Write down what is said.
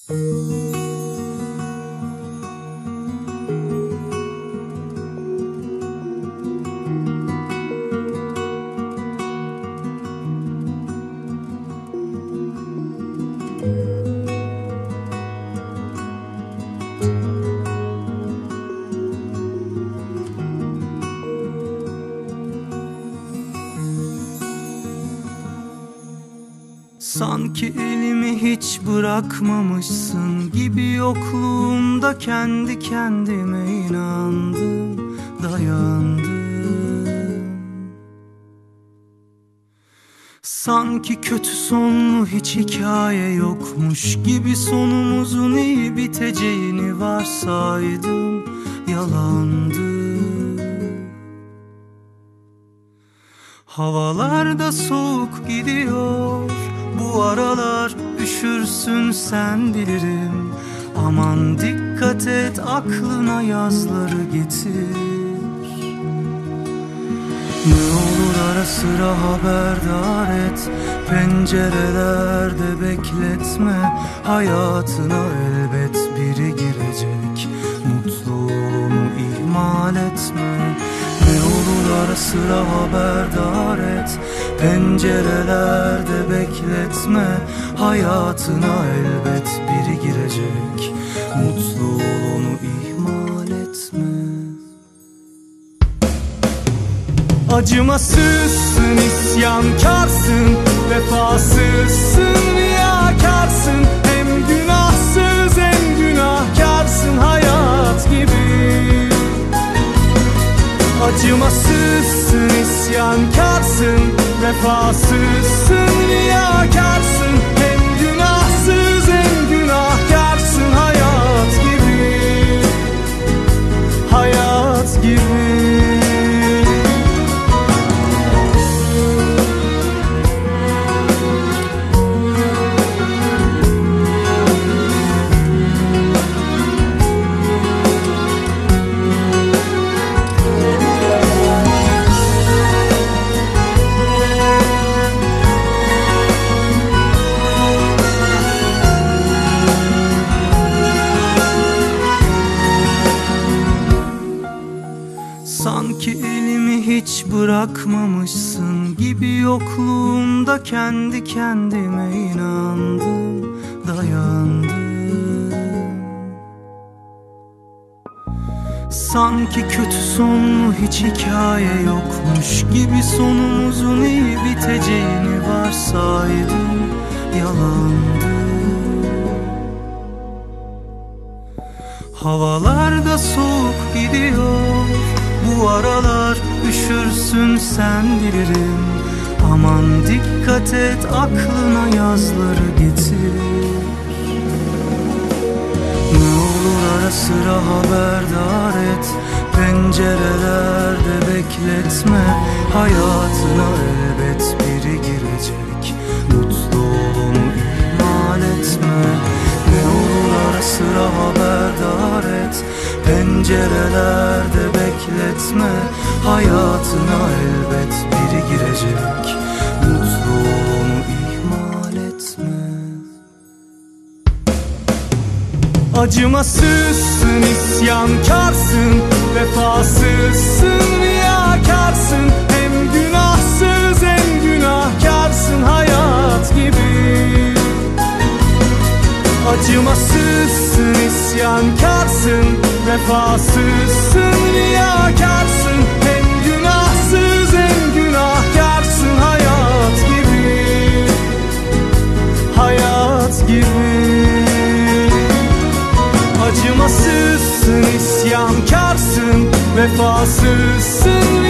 Sanki elimi hiç bırakmamışsın gibi, yokluğumda kendi kendime inandım, dayandım. Sanki kötü sonlu hiç hikaye yokmuş gibi, sonumuzun iyi biteceğini varsaydım, yalandı. Havalarda soğuk gidiyor bu aralar, üşürsün sen bilirim. Aman dikkat et, aklına yazları getir. Ne olur ara sıra haberdar et, pencerelerde bekletme. Hayatına elbet biri girecek, mutluluğunu ihmal etme. Ne olur ara sıra haberdar et, pencerelerde bekletme. Hayatına elbet biri girecek, mutluluğunu ihmal etme. Acımasızsın, isyankarsın, vefasızsın, riyakarsın. Hem günahsız hem günahkarsın, hayat gibi. Acımasızsın, isyankarsın, vefasızsın, riyakarsın. Hem günahsız hem günahkarsın, hayat gibi, hayat gibi. Sanki elimi hiç bırakmamışsın gibi, yokluğumda kendi kendime inandım, dayandım. Sanki kötü sonlu hiç hikaye yokmuş gibi, sonumuzun iyi biteceğini varsaydım, yalandı. Havalarda soğuk gidiyor bu aralar, üşürsün sen bilirim. Aman dikkat et, aklına yazları getir. Ne olur ara sıra haberdar et, pencerelerde bekletme. Hayatına elbet biri girecek, mutluluğunu ihmal etme. Ne olur ara sıra haberdar et, pencerelerde bekletme. Hayatına elbet biri girecek, mutluluğunu ihmal etme. Acımasızsın, isyankarsın, vefasızsın, riyakarsın. Hem günahsız hem günahkarsın, hayat gibi. Acımasızsın, isyankarsın, vefasızsın, riyakarsın. Hem günahsız hem günahkarsın, hayat gibi, hayat gibi. Acımasızsın, isyankarsın, vefasızsın,